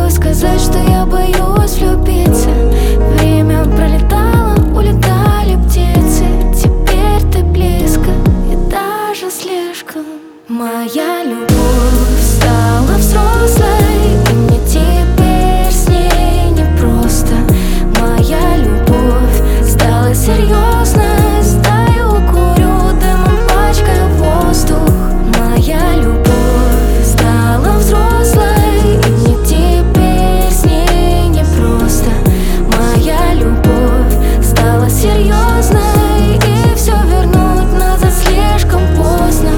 бы сказать, что я боюсь влюбиться. Время пролетало, улетали птицы. Теперь ты близко и даже слишком. Моя любовь стала взрослой, и мне теперь с ней непросто. Моя любовь стала серьезной, стою, курю, дымом пачкаю воздух. Моя любовь стала взрослой, и мне теперь с ней непросто. Моя любовь стала серьезной, и все вернуть назад слишком поздно.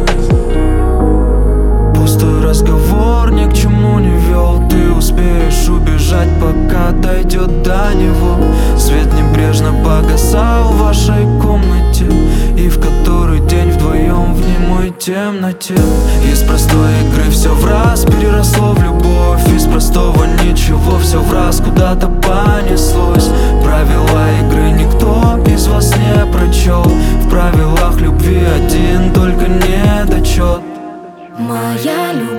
Пустой разговор ни к чему не вел. Ты успеешь убежать, пока дойдет до него. Свет небрежно погасал в вашей комнате, и в который день вдвоем в немой темноте. Из простой игры все враз переросло в любовь. Из простого ничего все враз куда-то понеслось. Правила игры никто из вас не прочел. В правилах любви один только недочет. Моя любовь